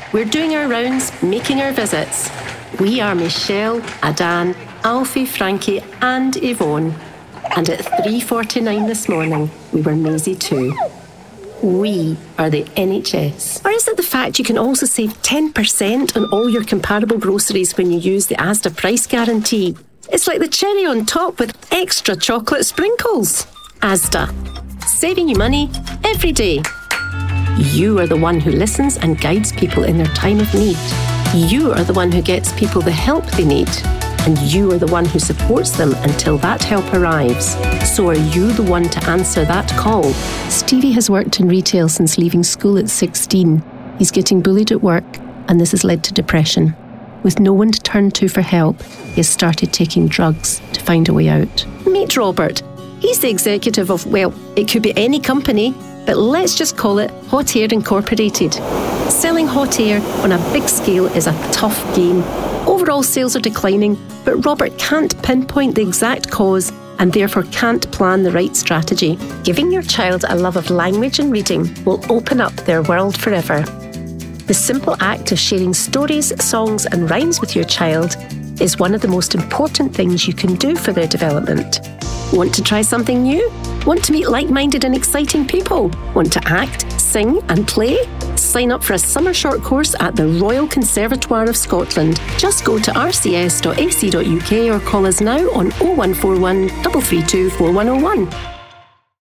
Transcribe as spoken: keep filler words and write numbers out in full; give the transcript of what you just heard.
We're doing our rounds, making our visits. We are Michelle, Adan, Alfie, Frankie and Yvonne. And at three forty-nine this morning, we were Maisie too. We are the N H S. Or is it the fact you can also save ten percent on all your comparable groceries when you use the Asda price guarantee? It's like the cherry on top with extra chocolate sprinkles. Asda. Saving you money every day. You are the one who listens and guides people in their time of need. You are the one who gets people the help they need. And you are the one who supports them until that help arrives. So are you the one to answer that call? Stevie has worked in retail since leaving school at sixteen. He's getting bullied at work, and this has led to depression. With no one to turn to for help, he has started taking drugs to find a way out. Meet Robert. He's the executive of, well, it could be any company, but let's just call it Hot Air Incorporated. Selling hot air on a big scale is a tough game. Overall sales are declining, but Robert can't pinpoint the exact cause and therefore can't plan the right strategy. Giving your child a love of language and reading will open up their world forever. The simple act of sharing stories, songs and rhymes with your child is one of the most important things you can do for their development. Want to try something new? Want to meet like-minded and exciting people? Want to act, sing and play? Sign up for a summer short course at the Royal Conservatoire of Scotland. Just go to r c s dot a c dot u k or call us now on oh one four one, three three two, four one oh one.